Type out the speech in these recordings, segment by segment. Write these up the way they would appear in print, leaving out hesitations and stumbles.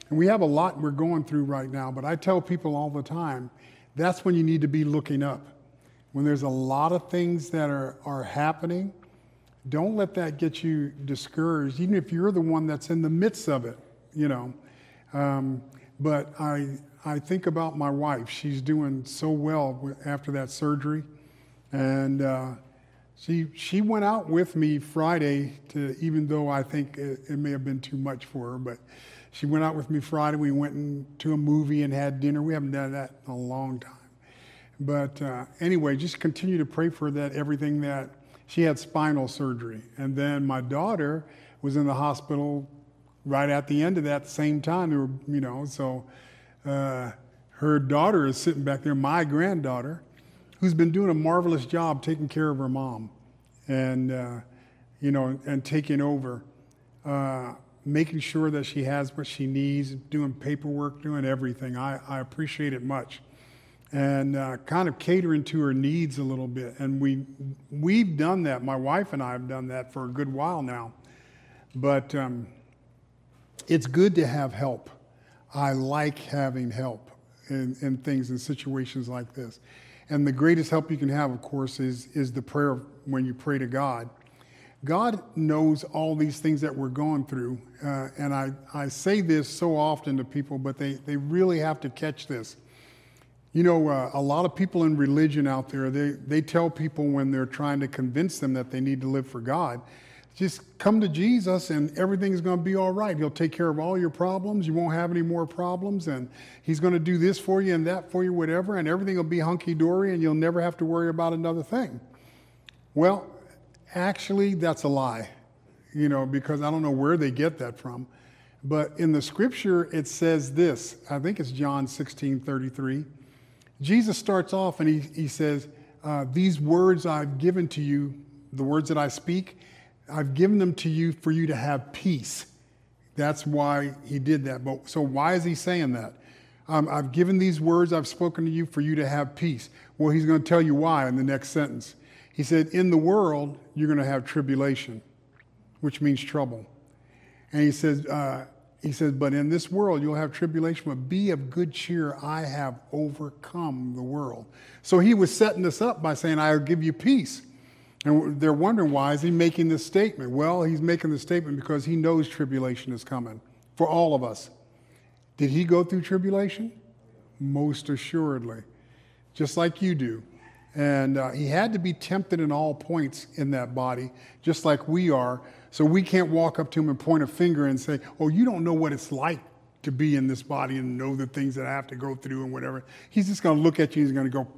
And we have a lot we're going through right now, but I tell people all the time, that's when you need to be looking up. When there's a lot of things that are happening, don't let that get you discouraged, even if you're the one that's in the midst of it, you know. But I think about my wife. She's doing so well after that surgery. And she went out with me Friday, even though I think it may have been too much for her, but she went out with me Friday. We went to a movie and had dinner. We haven't done that in a long time. But anyway, just continue to pray for that, everything that she had spinal surgery. And then my daughter was in the hospital right at the end of that same time. They were, you know, so her daughter is sitting back there, my granddaughter, who's been doing a marvelous job taking care of her mom and, you know, and taking over, making sure that she has what she needs, doing paperwork, doing everything. I appreciate it much. And kind of catering to her needs a little bit. And we've done that. My wife and I have done that for a good while now. But it's good to have help. I like having help in things, in situations like this. And the greatest help you can have, of course, is the prayer when you pray to God. God knows all these things that we're going through. And I say this so often to people, but they really have to catch this. You know, a lot of people in religion out there, they tell people when they're trying to convince them that they need to live for God, just come to Jesus and everything's going to be all right. He'll take care of all your problems. You won't have any more problems. And he's going to do this for you and that for you, whatever. And everything will be hunky-dory and you'll never have to worry about another thing. Well, actually, that's a lie, you know, because I don't know where they get that from. But in the scripture, it says this. I think it's John 16:33. Jesus starts off and he says, these words I've given to you, the words that I speak, I've given them to you for you to have peace. That's why he did that. But so why is he saying that? I've given these words I've spoken to you for you to have peace. Well, he's going to tell you why in the next sentence. He said, in the world, you're going to have tribulation, which means trouble. And he says, but in this world, you'll have tribulation, but be of good cheer. I have overcome the world. So he was setting this up by saying, I'll give you peace. And they're wondering, why is he making this statement? Well, he's making the statement because he knows tribulation is coming for all of us. Did he go through tribulation? Most assuredly, just like you do. And he had to be tempted in all points in that body, just like we are. So we can't walk up to him and point a finger and say, oh, you don't know what it's like to be in this body and know the things that I have to go through and whatever. He's just going to look at you and he's going to go,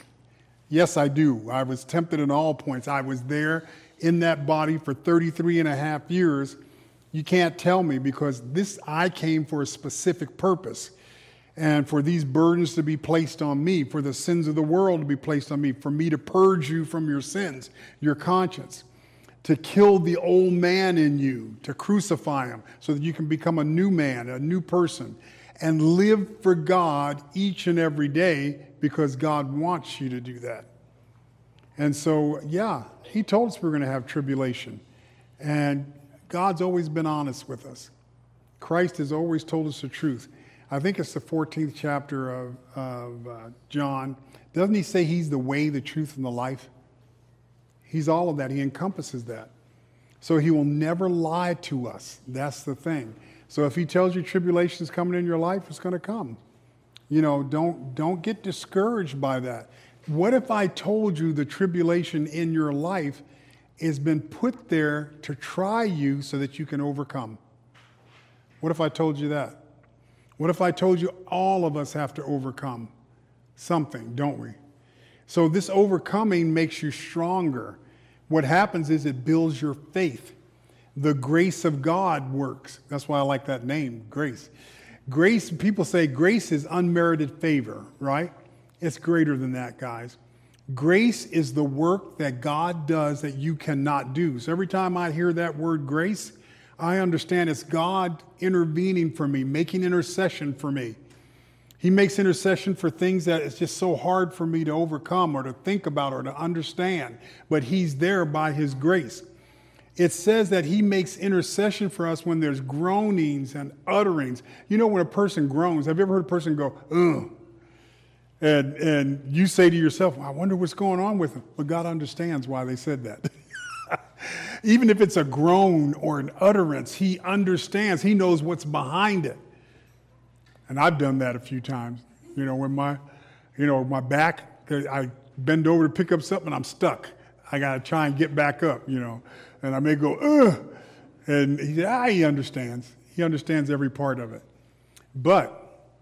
yes, I do. I was tempted in all points. I was there in that body for 33 and a half years. You can't tell me because I came for a specific purpose. And for these burdens to be placed on me, for the sins of the world to be placed on me, for me to purge you from your sins, your conscience, to kill the old man in you, to crucify him so that you can become a new man, a new person, and live for God each and every day because God wants you to do that. And so, yeah, he told us we're going to have tribulation. And God's always been honest with us. Christ has always told us the truth. I think it's the 14th chapter of John. Doesn't he say he's the way, the truth, and the life? He's all of that. He encompasses that. So he will never lie to us. That's the thing. So if he tells you tribulation is coming in your life, it's going to come. You know, don't get discouraged by that. What if I told you the tribulation in your life has been put there to try you so that you can overcome? What if I told you that? What if I told you all of us have to overcome something, don't we? So this overcoming makes you stronger. What happens is it builds your faith. The grace of God works. That's why I like that name, grace. Grace, people say grace is unmerited favor, right? It's greater than that, guys. Grace is the work that God does that you cannot do. So every time I hear that word grace, I understand it's God intervening for me, making intercession for me. He makes intercession for things that it's just so hard for me to overcome or to think about or to understand. But he's there by his grace. It says that he makes intercession for us when there's groanings and utterings. You know, when a person groans, have you ever heard a person go, ugh? And you say to yourself, well, I wonder what's going on with them. But God understands why they said that. Even if it's a groan or an utterance, he understands. He knows what's behind it. And I've done that a few times. You know, when my back, I bend over to pick up something and I'm stuck. I got to try and get back up, you know. And I may go, ugh. And he understands. He understands every part of it. But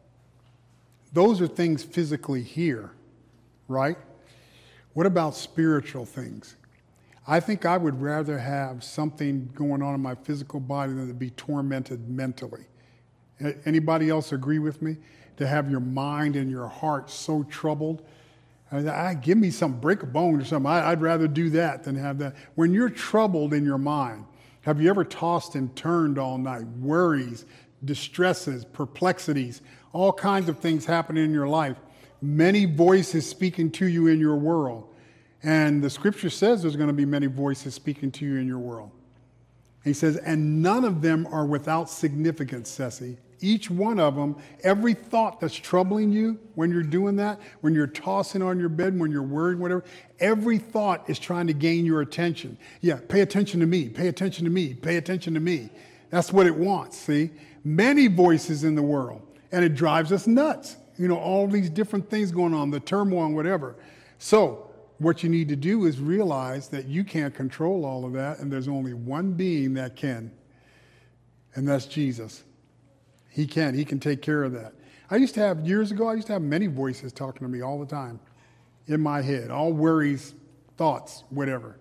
those are things physically here, right? What about spiritual things? I think I would rather have something going on in my physical body than to be tormented mentally. Anybody else agree with me? To have your mind and your heart so troubled. Give me something, break a bone or something. I'd rather do that than have that. When you're troubled in your mind, have you ever tossed and turned all night? Worries, distresses, perplexities, all kinds of things happening in your life. Many voices speaking to you in your world. And the scripture says there's going to be many voices speaking to you in your world. He says, and none of them are without significance, Ceci. Each one of them, every thought that's troubling you when you're doing that, when you're tossing on your bed, when you're worried, whatever, every thought is trying to gain your attention. Yeah, pay attention to me, pay attention to me, pay attention to me. That's what it wants, see? Many voices in the world, and it drives us nuts. You know, all these different things going on, the turmoil and whatever. So what you need to do is realize that you can't control all of that, and there's only one being that can, and that's Jesus. He can take care of that. Years ago, I used to have many voices talking to me all the time in my head, all worries, thoughts, whatever.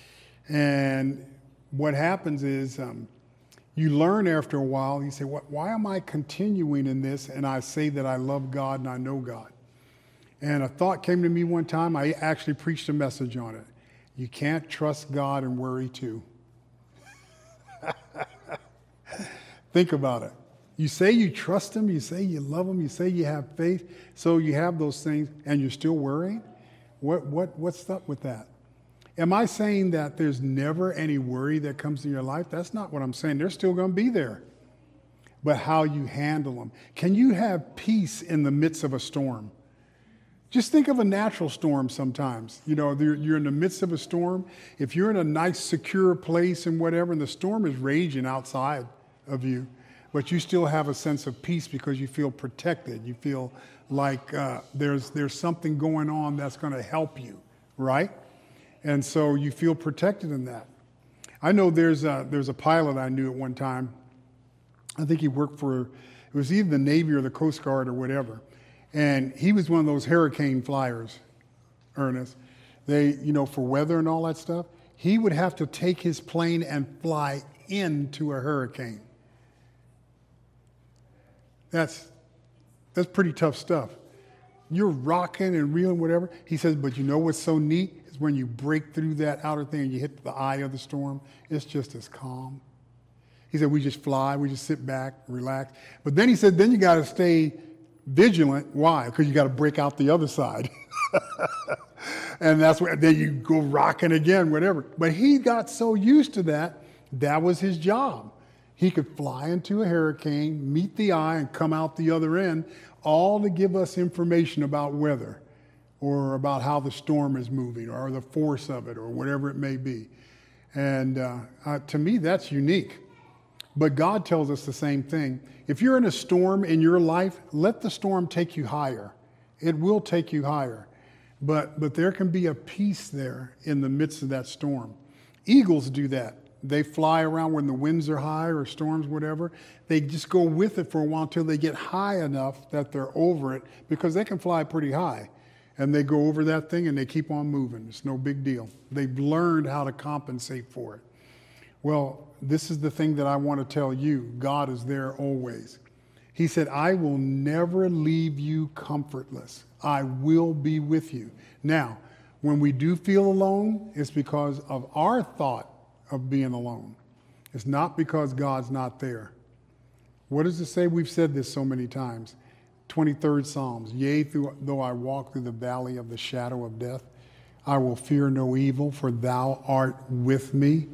And what happens is you learn after a while, you say, why am I continuing in this? And I say that I love God and I know God. And a thought came to me one time. I actually preached a message on it. You can't trust God and worry too. Think about it. You say you trust him, you say you love him, you say you have faith, so you have those things and you're still worrying? What's up with that? Am I saying that there's never any worry that comes in your life? That's not what I'm saying. They're still going to be there. But how you handle them. Can you have peace in the midst of a storm? Just think of a natural storm sometimes. You know, you're in the midst of a storm. If you're in a nice, secure place and whatever, and the storm is raging outside of you, but you still have a sense of peace because you feel protected. You feel like there's something going on that's going to help you, right? And so you feel protected in that. I know there's a pilot I knew at one time. I think he worked for, it was either the Navy or the Coast Guard or whatever. And he was one of those hurricane flyers, Ernest. They, you know, for weather and all that stuff. He would have to take his plane and fly into a hurricane. That's pretty tough stuff. You're rocking and reeling, whatever. He says, but you know what's so neat is when you break through that outer thing and you hit the eye of the storm, it's just as calm. He said, we just fly, we just sit back, relax. But then he said, then you got to stay vigilant. Why? Because you got to break out the other side. And that's where then you go rocking again, whatever. But he got so used to that, that was his job. He could fly into a hurricane, meet the eye, and come out the other end, all to give us information about weather or about how the storm is moving or the force of it or whatever it may be. And to me, that's unique. But God tells us the same thing. If you're in a storm in your life, let the storm take you higher. It will take you higher. But there can be a peace there in the midst of that storm. Eagles do that. They fly around when the winds are high or storms, whatever. They just go with it for a while until they get high enough that they're over it, because they can fly pretty high. And they go over that thing and they keep on moving. It's no big deal. They've learned how to compensate for it. Well, this is the thing that I want to tell you. God is there always. He said, I will never leave you comfortless. I will be with you. Now, when we do feel alone, it's because of our thought of being alone. It's not because God's not there. What does it say? We've said this so many times. 23rd Psalms. Yea, though I walk through the valley of the shadow of death, I will fear no evil, for thou art with me.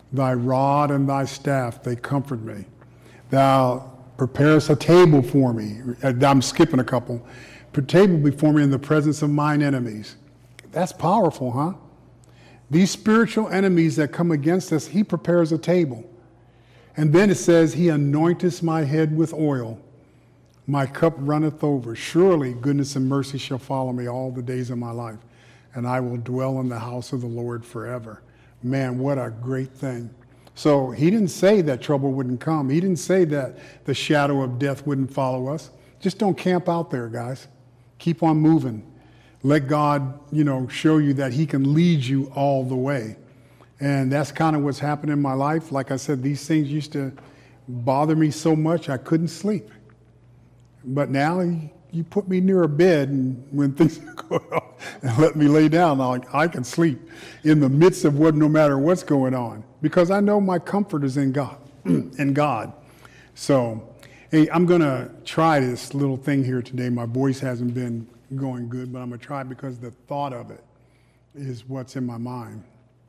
Thy rod and thy staff, they comfort me. Thou preparest a table for me. I'm skipping a couple. A table before me in the presence of mine enemies. That's powerful, huh? These spiritual enemies that come against us, he prepares a table. And then it says, he anointeth my head with oil. My cup runneth over. Surely goodness and mercy shall follow me all the days of my life. And I will dwell in the house of the Lord forever. Man, what a great thing. So he didn't say that trouble wouldn't come. He didn't say that the shadow of death wouldn't follow us. Just don't camp out there, guys. Keep on moving. Let God, show you that he can lead you all the way. And that's kind of what's happened in my life. Like I said, these things used to bother me so much I couldn't sleep. But now you put me near a bed, and when things are going on, and let me lay down, I can sleep in the midst of no matter what's going on, because I know my comfort is in God. In God. So, hey, I'm going to try this little thing here today. My voice hasn't been going good, but I'm going to try it because the thought of it is what's in my mind.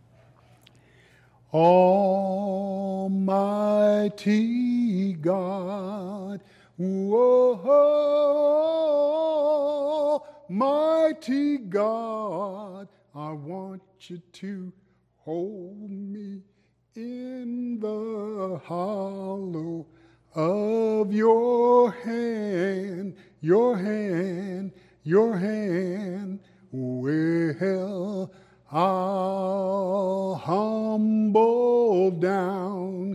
Almighty God, whoa, mighty God, I want you to hold me in the hollow of your hand, your hand, your hand. Well, I'll humble down.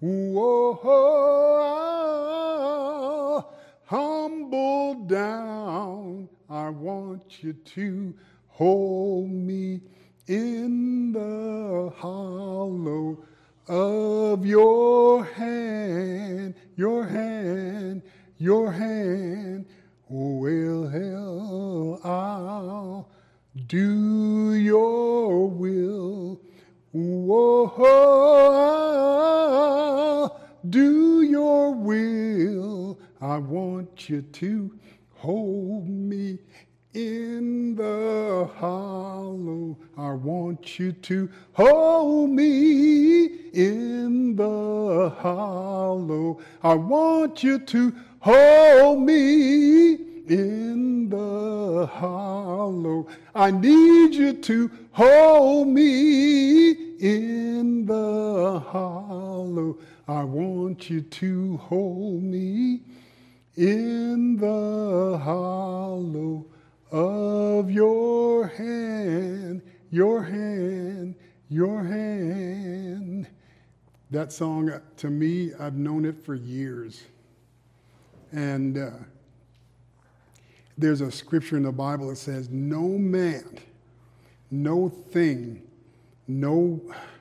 Whoa, humble down. I want you to hold me in the hollow of your hand, your hand, your hand. Well, I'll do your will. Whoa, do your will. I want you to hold me in the hollow. I want you to hold me in the hollow. I want you to hold me in the hollow. I need you to hold me in the hollow. I want you to hold me in the hollow of your hand, your hand, your hand. That song, to me, I've known it for years. And there's a scripture in the Bible that says, no man, no thing, no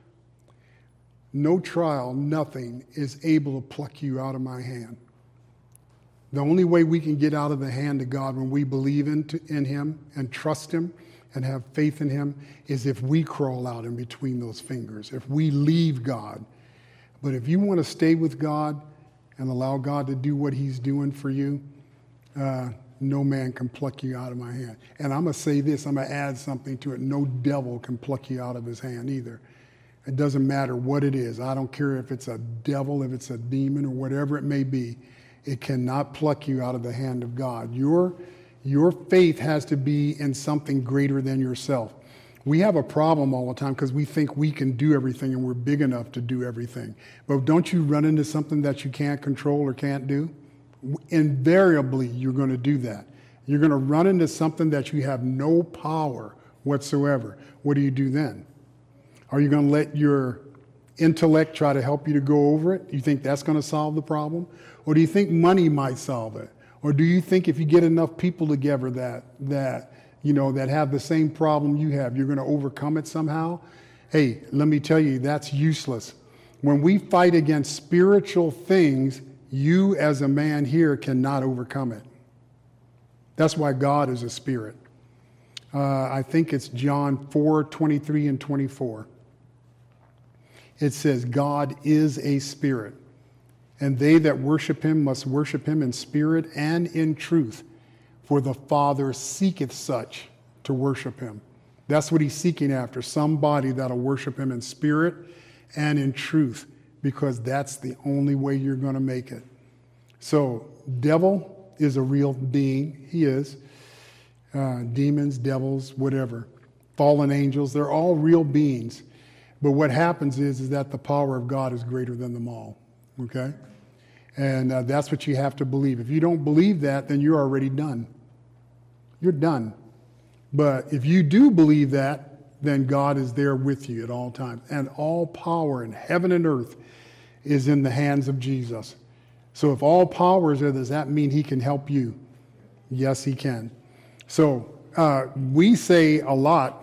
trial, nothing is able to pluck you out of my hand. The only way we can get out of the hand of God when we believe in him and trust him and have faith in him is if we crawl out in between those fingers, if we leave God. But if you want to stay with God and allow God to do what he's doing for you, no man can pluck you out of my hand. And I'm going to say this, I'm going to add something to it. No devil can pluck you out of his hand either. It doesn't matter what it is. I don't care if it's a devil, if it's a demon, or whatever it may be. It cannot pluck you out of the hand of God. Your faith has to be in something greater than yourself. We have a problem all the time because we think we can do everything and we're big enough to do everything. But don't you run into something that you can't control or can't do? Invariably, you're going to do that. You're going to run into something that you have no power whatsoever. What do you do then? Are you going to let your intellect try to help you to go over it? You think that's going to solve the problem? Or do you think money might solve it? Or do you think if you get enough people together that have the same problem you have, you're going to overcome it somehow? Hey, let me tell you, that's useless. When we fight against spiritual things, you as a man here cannot overcome it. That's why God is a spirit. I think it's John 4:23 and 24. It says, God is a spirit, and they that worship him must worship him in spirit and in truth, for the Father seeketh such to worship him. That's what he's seeking after, somebody that'll worship him in spirit and in truth, because that's the only way you're going to make it. So, devil is a real being. He is. Demons, devils, whatever. Fallen angels, they're all real beings. But what happens is that the power of God is greater than them all. Okay? And that's what you have to believe. If you don't believe that, then you're already done. You're done. But if you do believe that, then God is there with you at all times. And all power in heaven and earth is in the hands of Jesus. So if all power is there, does that mean he can help you? Yes, he can. So we say a lot.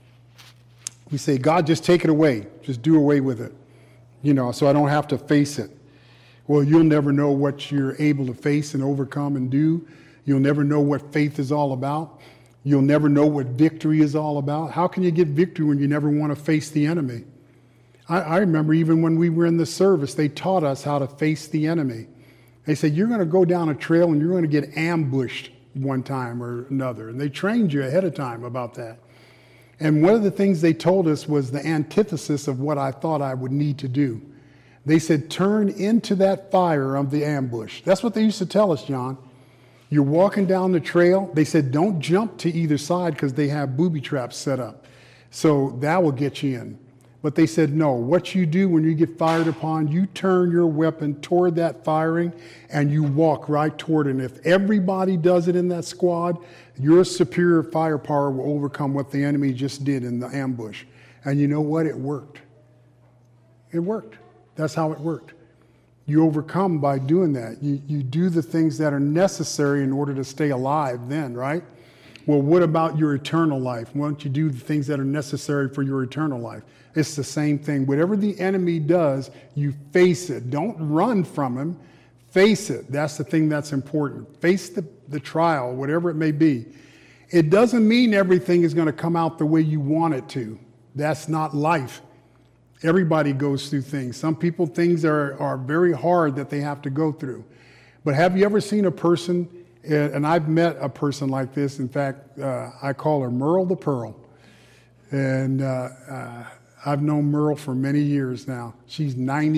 We say, God, just take it away. Just do away with it. So I don't have to face it. Well, you'll never know what you're able to face and overcome and do. You'll never know what faith is all about. You'll never know what victory is all about. How can you get victory when you never want to face the enemy? I remember even when we were in the service, they taught us how to face the enemy. They said, you're going to go down a trail and you're going to get ambushed one time or another. And they trained you ahead of time about that. And one of the things they told us was the antithesis of what I thought I would need to do. They said, turn into that fire of the ambush. That's what they used to tell us, John. You're walking down the trail. They said, don't jump to either side because they have booby traps set up. So that will get you in. But they said, no, what you do when you get fired upon, you turn your weapon toward that firing and you walk right toward it. And if everybody does it in that squad, your superior firepower will overcome what the enemy just did in the ambush. And you know what? It worked. It worked. That's how it worked. You overcome by doing that. You do the things that are necessary in order to stay alive then, right? Well, what about your eternal life? Why don't you do the things that are necessary for your eternal life? It's the same thing. Whatever the enemy does, you face it. Don't run from him. Face it. That's the thing that's important. Face the trial, whatever it may be. It doesn't mean everything is going to come out the way you want it to. That's not life. Everybody goes through things. Some people, things are very hard that they have to go through. But have you ever seen a person, and I've met a person like this. In fact, I call her Merle the Pearl. And I've known Merle for many years now. She's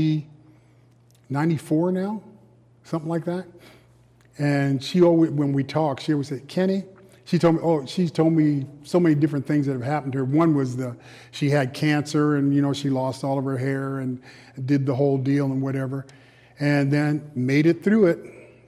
94 now, something like that. And she always, when we talk, she always said, Kenny, she's told me so many different things that have happened to her. One was she had cancer and, she lost all of her hair and did the whole deal and whatever, and then made it through it.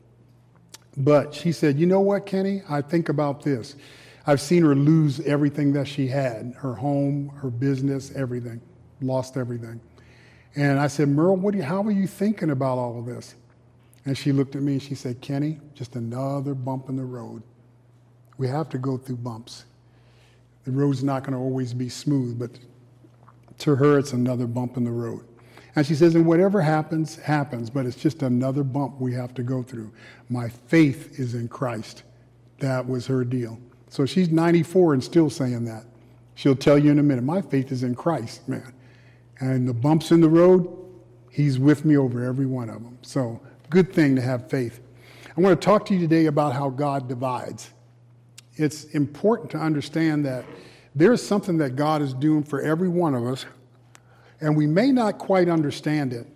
But she said, you know what, Kenny? I think about this. I've seen her lose everything that she had, her home, her business, everything, lost everything. And I said, Merle, how are you thinking about all of this? And she looked at me and she said, Kenny, just another bump in the road. We have to go through bumps. The road's not going to always be smooth, but to her, it's another bump in the road. And she says, and whatever happens, happens, but it's just another bump we have to go through. My faith is in Christ. That was her deal. So she's 94 and still saying that. She'll tell you in a minute, my faith is in Christ, man. And the bumps in the road, he's with me over every one of them. So good thing to have faith. I want to talk to you today about how God divides. It's important to understand that there's something that God is doing for every one of us, and we may not quite understand it,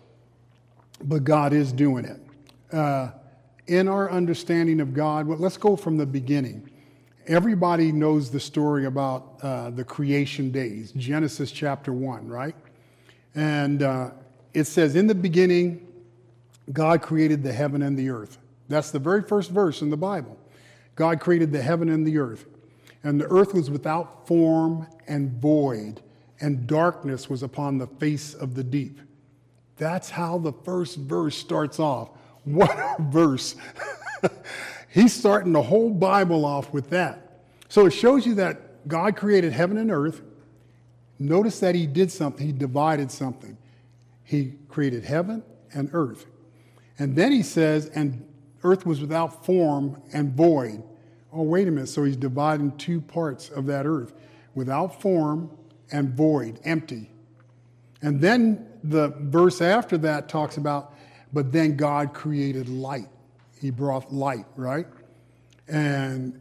but God is doing it. In our understanding of God, well, let's go from the beginning. Everybody knows the story about the creation days, Genesis chapter 1, right? And it says, in the beginning, God created the heaven and the earth. That's the very first verse in the Bible. God created the heaven and the earth. And the earth was without form and void, and darkness was upon the face of the deep. That's how the first verse starts off. What a verse. He's starting the whole Bible off with that. So it shows you that God created heaven and earth. Notice that he did something. He divided something. He created heaven and earth. And then he says, and earth was without form and void. Oh, wait a minute. So he's dividing two parts of that earth. Without form and void, empty. And then the verse after that talks about, but then God created light. He brought light, right? And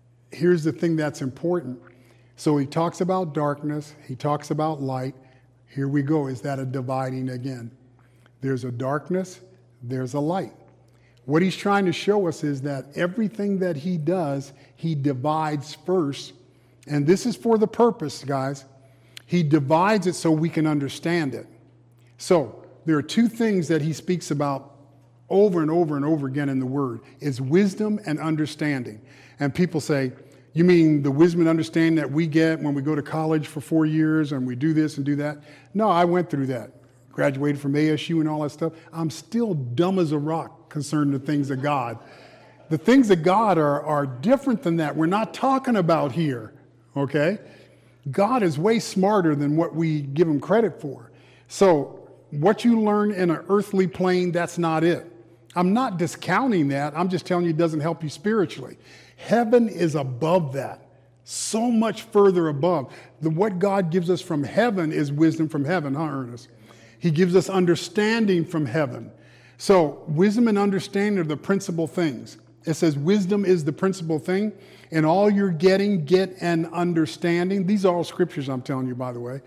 here's the thing that's important. So he talks about darkness. He talks about light. Here we go. Is that a dividing again? There's a darkness, there's a light. What he's trying to show us is that everything that he does, he divides first. And this is for the purpose, guys. He divides it so we can understand it. So there are two things that he speaks about over and over and over again in the Word, is wisdom and understanding. And people say, you mean the wisdom and understanding that we get when we go to college for 4 years and we do this and do that? No, I went through that. Graduated from ASU and all that stuff. I'm still dumb as a rock concerned with the things of God. The things of God are different than that. We're not talking about here, okay? God is way smarter than what we give him credit for. So what you learn in an earthly plane, that's not it. I'm not discounting that. I'm just telling you it doesn't help you spiritually. Heaven is above that, so much further above. What God gives us from heaven is wisdom from heaven, huh, Ernest? He gives us understanding from heaven. So wisdom and understanding are the principal things. It says wisdom is the principal thing. And all you're getting, get an understanding. These are all scriptures I'm telling you, by the way.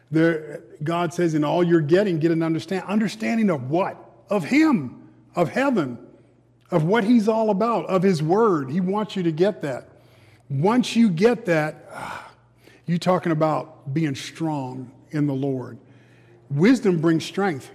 God says in all you're getting, get an understanding. Understanding of what? Of him, of heaven, of what he's all about, of his word. He wants you to get that. Once you get that, you're talking about being strong in the Lord. Wisdom brings strength.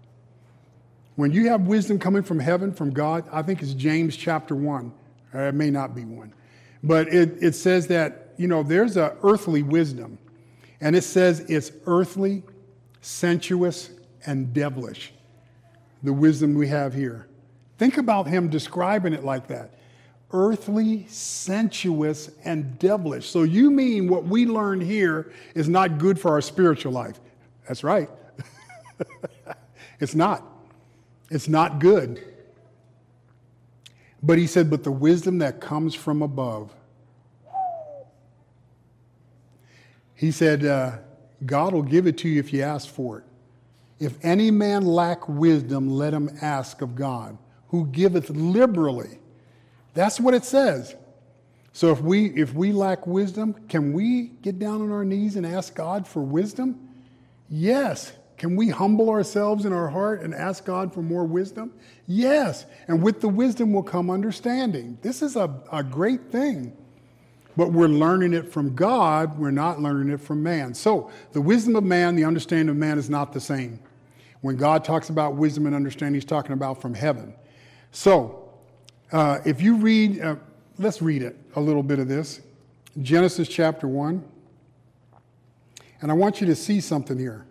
When you have wisdom coming from heaven, from God, I think it's James chapter 1. It may not be 1. But it says that, there's an earthly wisdom. And it says it's earthly, sensuous, and devilish. The wisdom we have here. Think about him describing it like that. Earthly, sensuous, and devilish. So you mean what we learn here is not good for our spiritual life? That's right. It's not. It's not good. But he said, but the wisdom that comes from above. He said, God will give it to you if you ask for it. If any man lack wisdom, let him ask of God, who giveth liberally. That's what it says. So if we lack wisdom, can we get down on our knees and ask God for wisdom? Yes. Can we humble ourselves in our heart and ask God for more wisdom? Yes. And with the wisdom will come understanding. This is a great thing. But we're learning it from God. We're not learning it from man. So the wisdom of man, the understanding of man is not the same. When God talks about wisdom and understanding, he's talking about from heaven. So if you read, let's read it, a little bit of this. Genesis chapter 1. And I want you to see something here.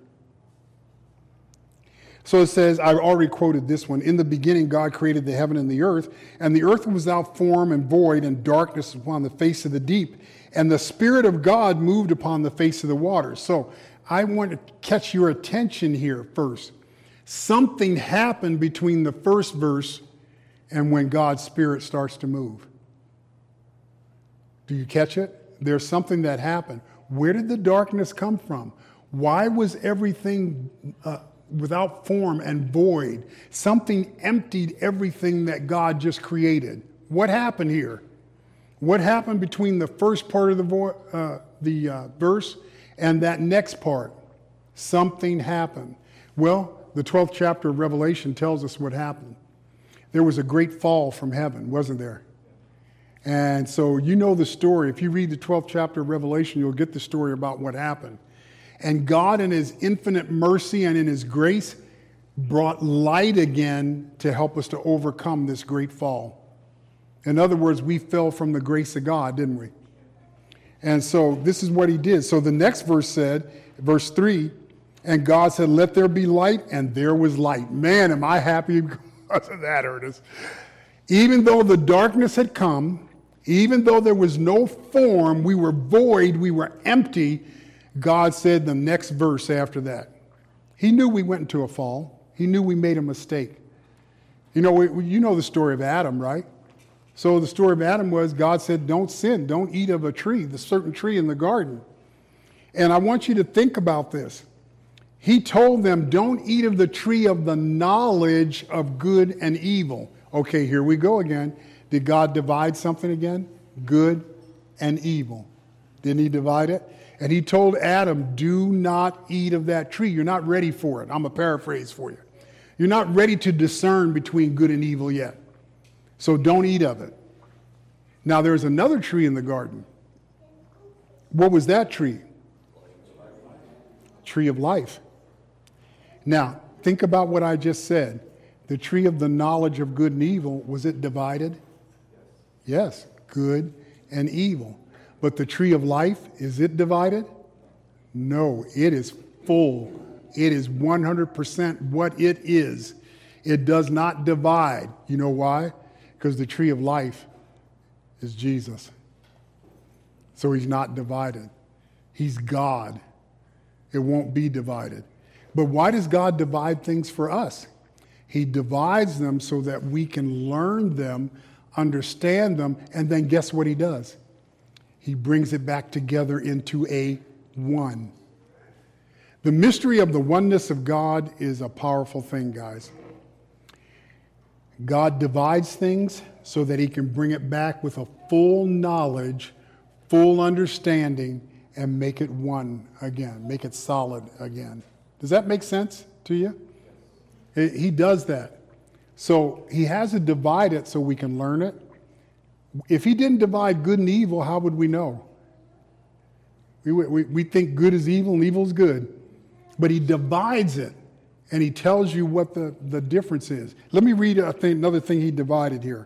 So it says, I already quoted this one. In the beginning, God created the heaven and the earth was without form and void, and darkness upon the face of the deep. And the Spirit of God moved upon the face of the waters. So I want to catch your attention here first. Something happened between the first verse and when God's Spirit starts to move. Do you catch it? There's something that happened. Where did the darkness come from? Why was everything without form and void? Something emptied everything that God just created. What happened here? What happened between the first part of the verse and that next part? Something happened. Well, the 12th chapter of Revelation tells us what happened. There was a great fall from heaven, wasn't there? And so you know the story. If you read the 12th chapter of Revelation, you'll get the story about what happened. And God, in his infinite mercy and in his grace, brought light again to help us to overcome this great fall. In other words, we fell from the grace of God, didn't we? And so this is what he did. So the next verse said, verse 3, and God said, let there be light, and there was light. Man, am I happy because of that, Ernest. Even though the darkness had come, even though there was no form, we were void, we were empty, God said the next verse after that. He knew we went into a fall. He knew we made a mistake. You know the story of Adam, right? So the story of Adam was God said, don't sin, don't eat of a tree, the certain tree in the garden. And I want you to think about this. He told them, don't eat of the tree of the knowledge of good and evil. Okay, here we go again. Did God divide something again? Good and evil. Didn't he divide it? And he told Adam, do not eat of that tree. You're not ready for it. I'm a paraphrase for you. You're not ready to discern between good and evil yet. So don't eat of it. Now there's another tree in the garden. What was that tree? Tree of life. Now, think about what I just said. The tree of the knowledge of good and evil, was it divided? Yes, good and evil. But the tree of life, is it divided? No, it is full. It is 100% what it is. It does not divide. You know why? Because the tree of life is Jesus. So he's not divided. He's God. It won't be divided. But why does God divide things for us? He divides them so that we can learn them, understand them, and then guess what he does? He brings it back together into a one. The mystery of the oneness of God is a powerful thing, guys. God divides things so that he can bring it back with a full knowledge, full understanding, and make it one again, make it solid again. Does that make sense to you? He does that. So he has to divide it so we can learn it. If he didn't divide good and evil, how would we know? We think good is evil and evil is good. But he divides it, and he tells you what the difference is. Let me read another thing he divided here.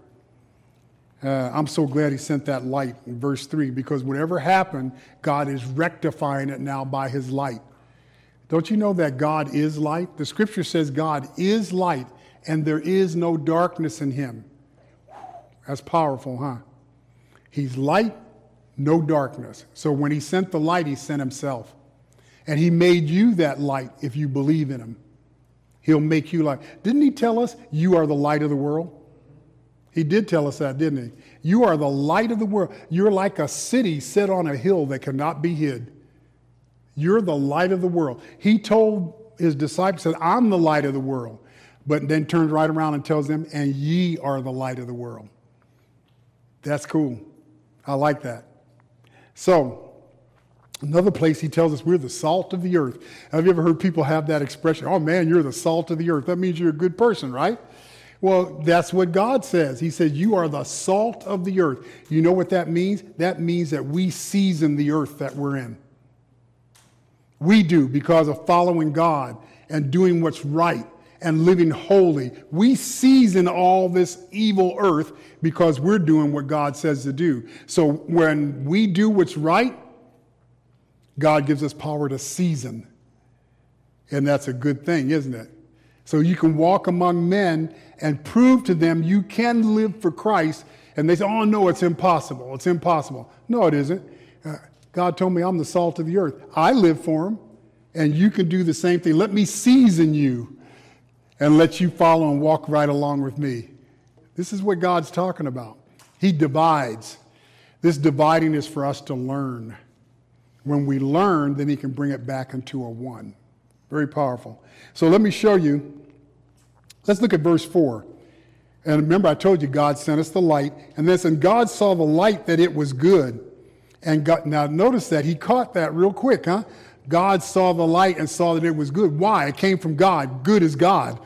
I'm so glad he sent that light in verse 3, because whatever happened, God is rectifying it now by his light. Don't you know that God is light? The scripture says God is light, and there is no darkness in him. That's powerful, huh? He's light, no darkness. So when he sent the light, he sent himself. And he made you that light if you believe in him. He'll make you light. Didn't he tell us you are the light of the world? He did tell us that, didn't he? You are the light of the world. You're like a city set on a hill that cannot be hid. You're the light of the world. He told his disciples, said, I'm the light of the world. But then turns right around and tells them, and ye are the light of the world. That's cool. I like that. So, another place he tells us we're the salt of the earth. Have you ever heard people have that expression? Oh man, you're the salt of the earth. That means you're a good person, right? Well, that's what God says. He says you are the salt of the earth. You know what that means? That means that we season the earth that we're in. We do, because of following God and doing what's right and living holy. We season all this evil earth because we're doing what God says to do. So when we do what's right, God gives us power to season. And that's a good thing, isn't it? So you can walk among men and prove to them you can live for Christ. And they say, oh, no, it's impossible. It's impossible. No, it isn't. God told me I'm the salt of the earth. I live for him. And you can do the same thing. Let me season you and let you follow and walk right along with me. This is what God's talking about. He divides. This dividing is for us to learn. When we learn, then he can bring it back into a one. Very powerful. So let me show you. Let's look at verse 4. And remember, I told you God sent us the light. And then, and God saw the light that it was good. And God, now notice that he caught that real quick, huh? God saw the light and saw that it was good. Why? It came from God. Good is God.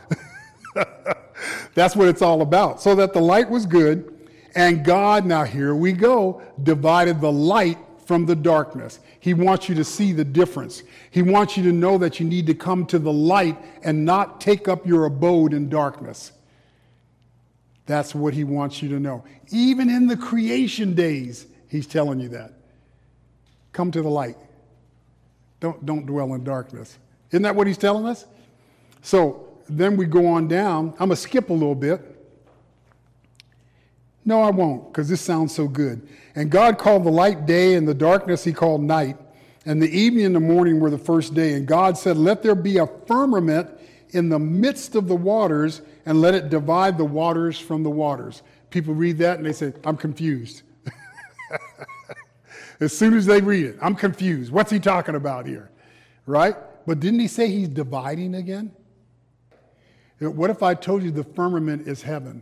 That's what it's all about. So that the light was good. And God, now here we go, divided the light from the darkness. He wants you to see the difference. He wants you to know that you need to come to the light and not take up your abode in darkness. That's what he wants you to know. Even in the creation days, he's telling you that. Come to the light. Don't dwell in darkness. Isn't that what he's telling us? So then we go on down. I'm going to skip a little bit. No, I won't, because this sounds so good. And God called the light day, and the darkness he called night. And the evening and the morning were the first day. And God said, let there be a firmament in the midst of the waters, and let it divide the waters from the waters. People read that and they say, I'm confused. As soon as they read it, I'm confused. What's he talking about here? Right? But didn't he say he's dividing again? What if I told you the firmament is heaven?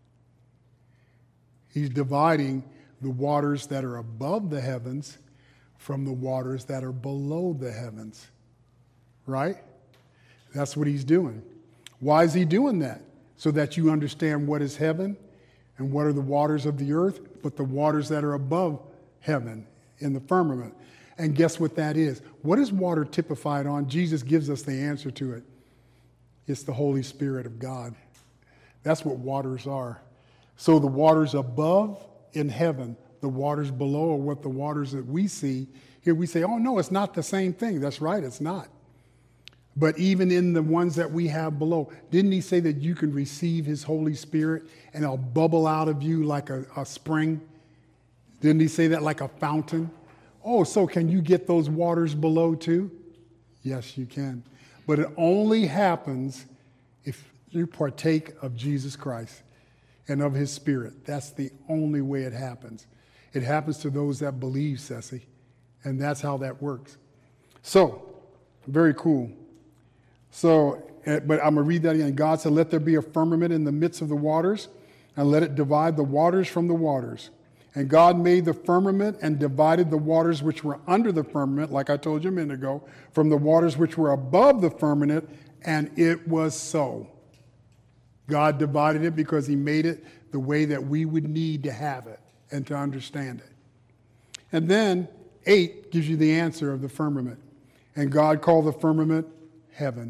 He's dividing the waters that are above the heavens from the waters that are below the heavens. Right? That's what he's doing. Why is he doing that? So that you understand what is heaven and what are the waters of the earth, but the waters that are above heaven in the firmament. And guess what that is? What is water typified on? Jesus gives us the answer to it. It's the Holy Spirit of God. That's what waters are. So the waters above in heaven, the waters below are what the waters that we see. Here we say, oh no, it's not the same thing. That's right, it's not. But even in the ones that we have below, didn't he say that you can receive his Holy Spirit and it'll bubble out of you like a spring? Didn't he say that like a fountain? Oh, so can you get those waters below too? Yes, you can. But it only happens if you partake of Jesus Christ and of his Spirit. That's the only way it happens. It happens to those that believe, Ceci. And that's how that works. So, very cool. So, but I'm going to read that again. God said, let there be a firmament in the midst of the waters, and let it divide the waters from the waters. And God made the firmament and divided the waters which were under the firmament, like I told you a minute ago, from the waters which were above the firmament, and it was so. God divided it because he made it the way that we would need to have it and to understand it. And then 8 gives you the answer of the firmament. And God called the firmament heaven.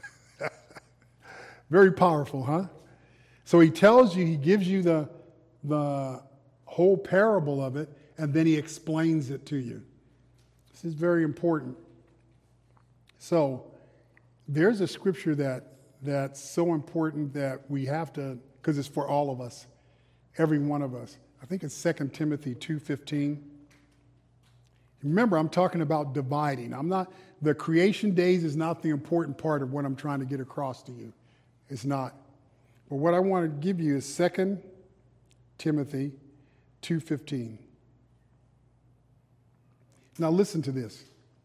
Very powerful, huh? So he tells you, he gives you the whole parable of it, and then he explains it to you. This is very important. So there's a scripture that's so important that we have to, because it's for all of us, every one of us. I think it's 2 Timothy 2:15. Remember, I'm talking about dividing. The creation days is not the important part of what I'm trying to get across to you. It's not. But what I want to give you is 2 Timothy 2:15. Now listen to this.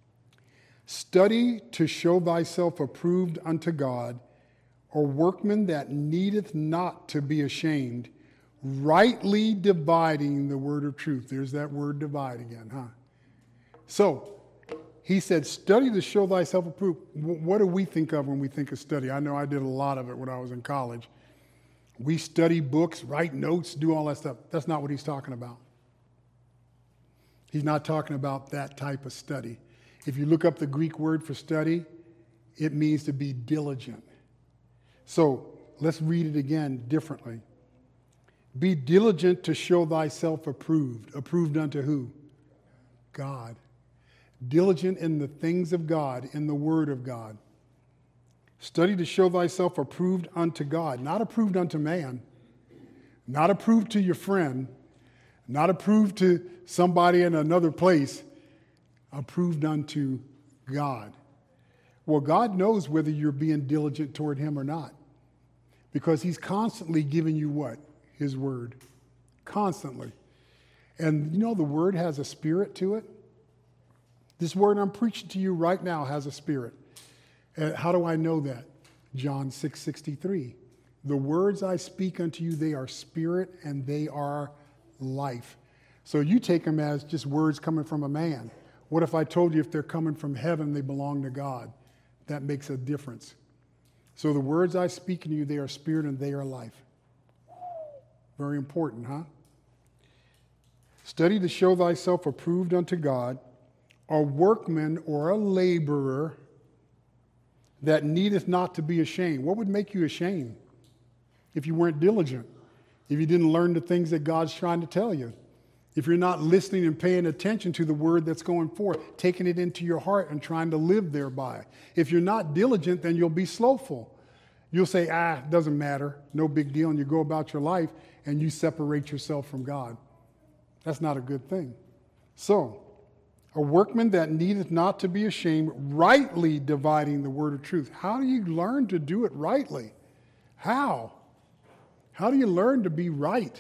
Study to show thyself approved unto God, a workman that needeth not to be ashamed, rightly dividing the word of truth. There's that word divide again, huh? So, he said, study to show thyself approved. What do we think of when we think of study? I know I did a lot of it when I was in college. We study books, write notes, do all that stuff. That's not what he's talking about. He's not talking about that type of study. If you look up the Greek word for study, it means to be diligent. So let's read it again differently. Be diligent to show thyself approved. Approved unto who? God. Diligent in the things of God, in the word of God. Study to show thyself approved unto God, not approved unto man, not approved to your friend, not approved to somebody in another place, approved unto God. Well, God knows whether you're being diligent toward him or not, because he's constantly giving you what? His word. Constantly. And you know the word has a spirit to it? This word I'm preaching to you right now has a spirit. How do I know that? John 6:63. The words I speak unto you, they are spirit and they are life. So you take them as just words coming from a man. What if I told you if they're coming from heaven, they belong to God? That makes a difference. So the words I speak to you, they are spirit and they are life. Very important, huh? Study to show thyself approved unto God, a workman or a laborer that needeth not to be ashamed. What would make you ashamed? If you weren't diligent, if you didn't learn the things that God's trying to tell you, if you're not listening and paying attention to the word that's going forth, taking it into your heart and trying to live thereby. If you're not diligent, then you'll be slothful. You'll say, it doesn't matter, no big deal, and you go about your life and you separate yourself from God. That's not a good thing. So, a workman that needeth not to be ashamed, rightly dividing the word of truth. How do you learn to do it rightly? How? How do you learn to be right?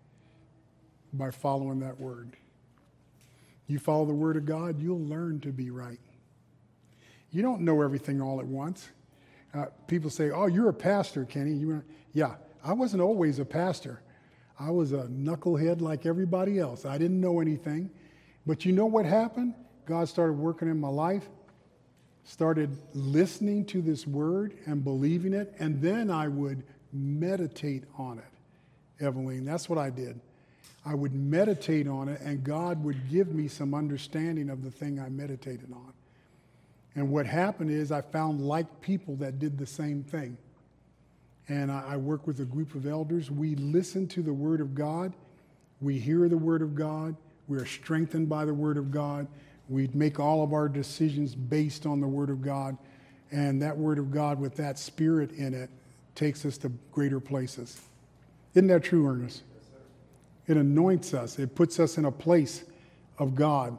By following that word. You follow the word of God, you'll learn to be right. You don't know everything all at once. People say, oh, you're a pastor, Kenny. Yeah, I wasn't always a pastor. I was a knucklehead like everybody else. I didn't know anything. But you know what happened? God started working in my life, started listening to this word and believing it, and then I would meditate on it, Eveline. That's what I did. I would meditate on it, and God would give me some understanding of the thing I meditated on. And what happened is I found like people that did the same thing. And I work with a group of elders. We listen to the Word of God. We hear the Word of God. We are strengthened by the Word of God. We make all of our decisions based on the Word of God. And that Word of God with that Spirit in it takes us to greater places. Isn't that true, Ernest? It anoints us. It puts us in a place of God.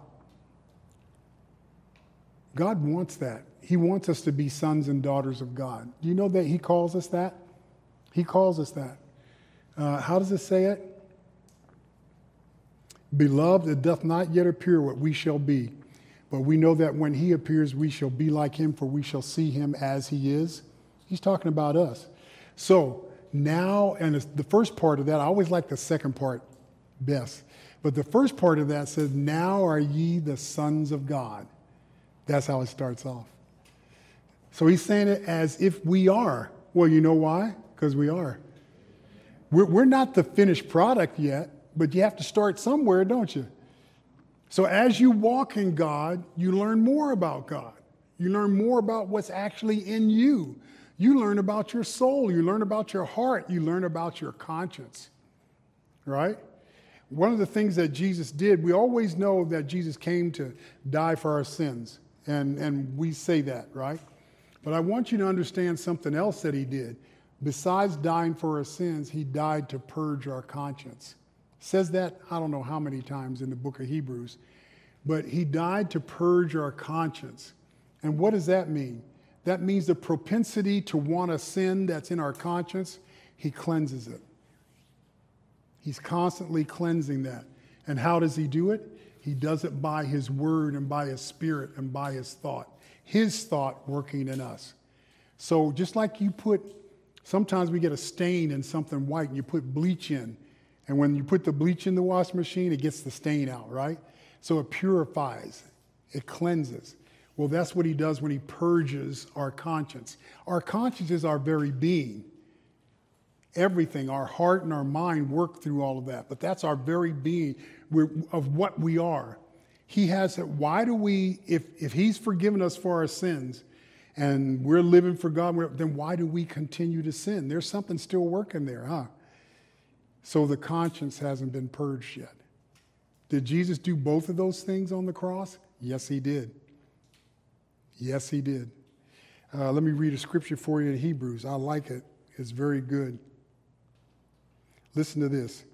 God wants that. He wants us to be sons and daughters of God. Do you know that He calls us that? He calls us that. How does it say it? Beloved, it doth not yet appear what we shall be, but we know that when He appears, we shall be like Him, for we shall see Him as He is. He's talking about us. So now, and the first part of that, I always like the second part best, but the first part of that says, now are ye the sons of God. That's how it starts off. So He's saying it as if we are. Well, you know why? Because we are. We're not the finished product yet, but you have to start somewhere, don't you? So as you walk in God, you learn more about God. You learn more about what's actually in you. You learn about your soul. You learn about your heart. You learn about your conscience, right? One of the things that Jesus did, we always know that Jesus came to die for our sins, and we say that, right? But I want you to understand something else that He did. Besides dying for our sins, He died to purge our conscience. It says that, I don't know how many times in the book of Hebrews, but He died to purge our conscience. And what does that mean? That means the propensity to want to sin that's in our conscience, He cleanses it. He's constantly cleansing that. And how does He do it? He does it by His word and by His Spirit and by His thought. His thought working in us. So just like sometimes we get a stain in something white and you put bleach in. And when you put the bleach in the washing machine, it gets the stain out, right? So it purifies, it cleanses. Well, that's what He does when He purges our conscience. Our conscience is our very being. Everything, our heart and our mind work through all of that. But that's our very being of what we are. He has it. Why do we, if He's forgiven us for our sins and we're living for God, then why do we continue to sin? There's something still working there, huh? So the conscience hasn't been purged yet. Did Jesus do both of those things on the cross? Yes, He did. Yes, He did. Let me read a scripture for you in Hebrews. I like it. It's very good. Listen to this.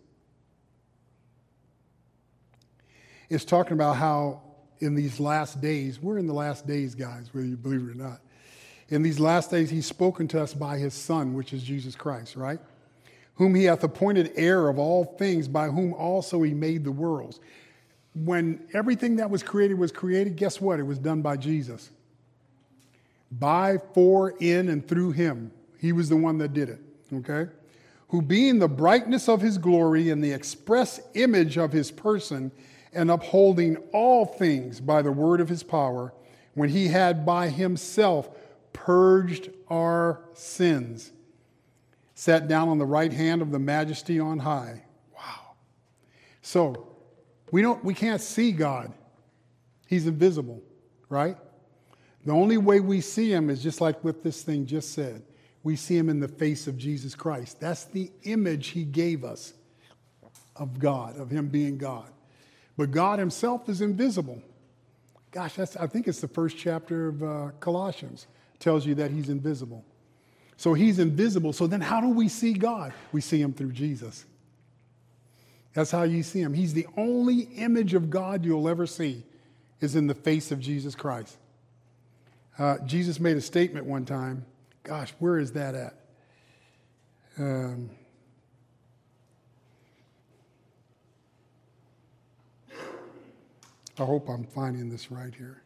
It's talking about how in these last days, we're in the last days, guys, whether you believe it or not. In these last days, He's spoken to us by His Son, which is Jesus Christ, right? Whom He hath appointed heir of all things, by whom also He made the worlds. When everything that was created, guess what? It was done by Jesus. By, for, in, and through Him. He was the one that did it, okay? Who being the brightness of His glory and the express image of His person, and upholding all things by the word of His power, when He had by Himself purged our sins, sat down on the right hand of the Majesty on high. Wow. So, we can't see God. He's invisible, right? The only way we see Him is just like what this thing just said. We see Him in the face of Jesus Christ. That's the image He gave us of God, of Him being God. But God Himself is invisible. Gosh, I think it's the first chapter of Colossians. Tells you that He's invisible. So He's invisible. So then how do we see God? We see Him through Jesus. That's how you see Him. He's the only image of God you'll ever see is in the face of Jesus Christ. Jesus made a statement one time. Gosh, where is that at? I hope I'm finding this right here.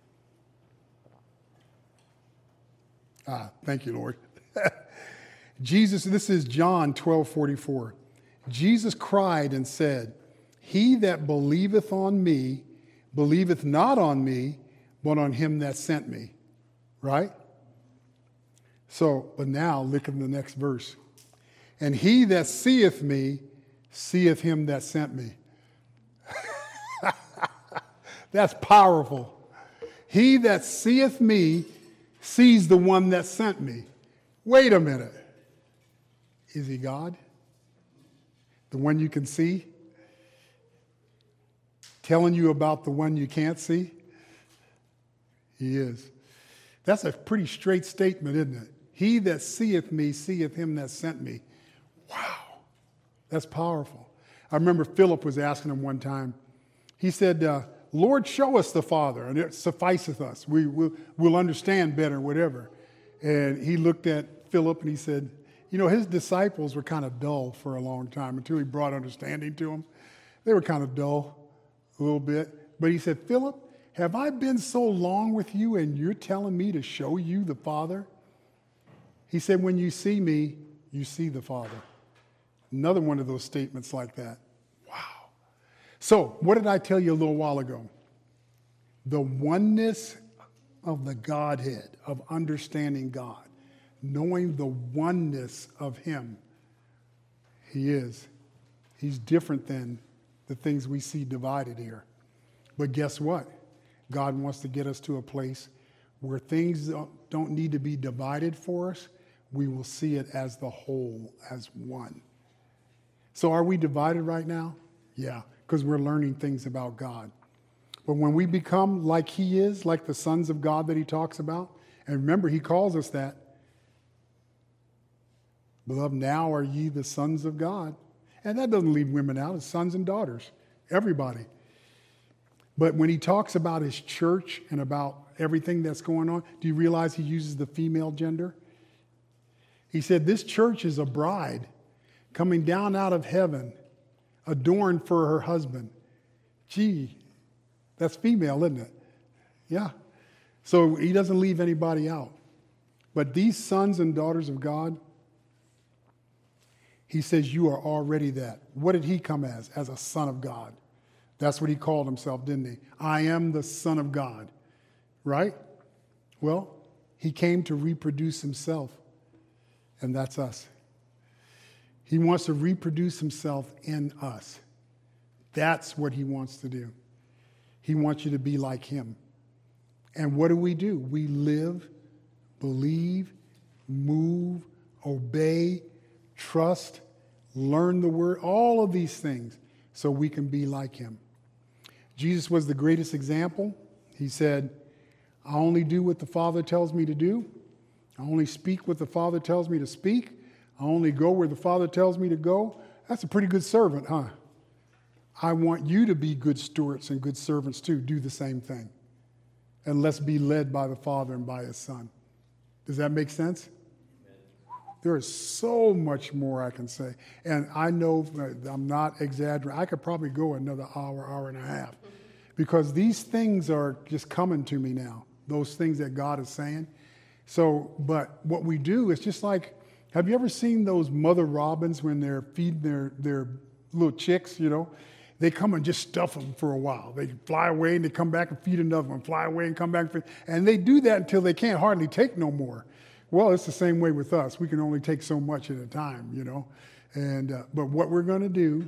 Thank you, Lord. Jesus, this is John 12:44. Jesus cried and said, He that believeth on me, believeth not on me, but on him that sent me. Right? So, but now look at the next verse. And he that seeth me, seeth him that sent me. That's powerful. He that seeth me, sees the one that sent me. Wait a minute. Is he God? The one you can see? Telling you about the one you can't see? He is. That's a pretty straight statement, isn't it? He that seeth me, seeth him that sent me. Wow. That's powerful. I remember Philip was asking him one time. He said, Lord, show us the Father, and it sufficeth us. We'll understand better, whatever. And he looked at Philip and he said, you know, his disciples were kind of dull for a long time until he brought understanding to them. They were kind of dull a little bit. But he said, Philip, have I been so long with you and you're telling me to show you the Father? He said, when you see me, you see the Father. Another one of those statements like that. Wow. So, what did I tell you a little while ago? The oneness of the Godhead, of understanding God, knowing the oneness of him. He is. He's different than the things we see divided here. But guess what? God wants to get us to a place where things don't need to be divided for us. We will see it as the whole, as one. So are we divided right now? Yeah, because we're learning things about God. But when we become like he is, like the sons of God that he talks about, and remember, he calls us that. Beloved, now are ye the sons of God. And that doesn't leave women out. It's sons and daughters, everybody. But when he talks about his church and about everything that's going on, do you realize he uses the female gender? He said, this church is a bride coming down out of heaven, adorned for her husband. Gee, that's female, isn't it? Yeah. So he doesn't leave anybody out. But these sons and daughters of God, he says, you are already that. What did he come as? As a son of God. That's what he called himself, didn't he? I am the Son of God. Right? Well, he came to reproduce himself. And that's us. He wants to reproduce himself in us. That's what he wants to do. He wants you to be like him. And what do? We live, believe, move, obey, trust, learn the word, all of these things so we can be like him. Jesus was the greatest example. He said, I only do what the Father tells me to do. I only speak what the Father tells me to speak. I only go where the Father tells me to go. That's a pretty good servant, huh? I want you to be good stewards and good servants too. Do the same thing. And let's be led by the Father and by his Son. Does that make sense? There is so much more I can say. And I know I'm not exaggerating. I could probably go another hour, hour and a half. Because these things are just coming to me now. Those things that God is saying. So, but what we do is just like, have you ever seen those mother robins when they're feeding their little chicks, you know? They come and just stuff them for a while. They fly away and they come back and feed another one, fly away and come back and feed. And they do that until they can't hardly take no more. Well, it's the same way with us. We can only take so much at a time, you know. And but what we're going to do,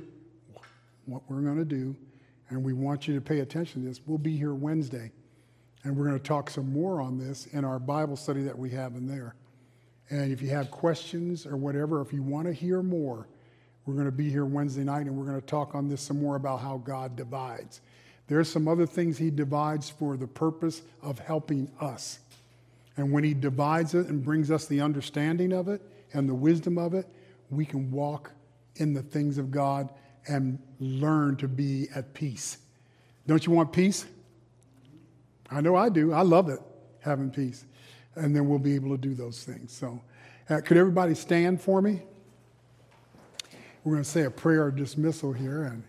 and we want you to pay attention to this, we'll be here Wednesday. And we're going to talk some more on this in our Bible study that we have in there. And if you have questions or whatever, if you want to hear more, we're going to be here Wednesday night and we're going to talk on this some more about how God divides. There's some other things he divides for the purpose of helping us. And when he divides it and brings us the understanding of it and the wisdom of it, we can walk in the things of God and learn to be at peace. Don't you want peace? I know I do. I love it, having peace. And then we'll be able to do those things. So could everybody stand for me? We're going to say a prayer of dismissal here. And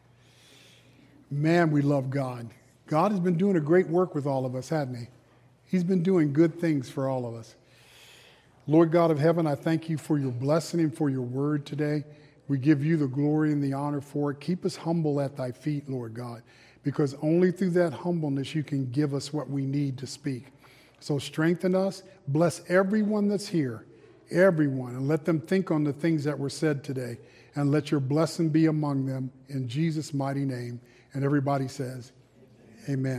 man, we love God. God has been doing a great work with all of us, hasn't he? He's been doing good things for all of us. Lord God of heaven, I thank you for your blessing and for your word today. We give you the glory and the honor for it. Keep us humble at thy feet, Lord God. because only through that humbleness you can give us what we need to speak. So strengthen us, bless everyone that's here, everyone, and let them think on the things that were said today, and let your blessing be among them in Jesus' mighty name. And everybody says, amen.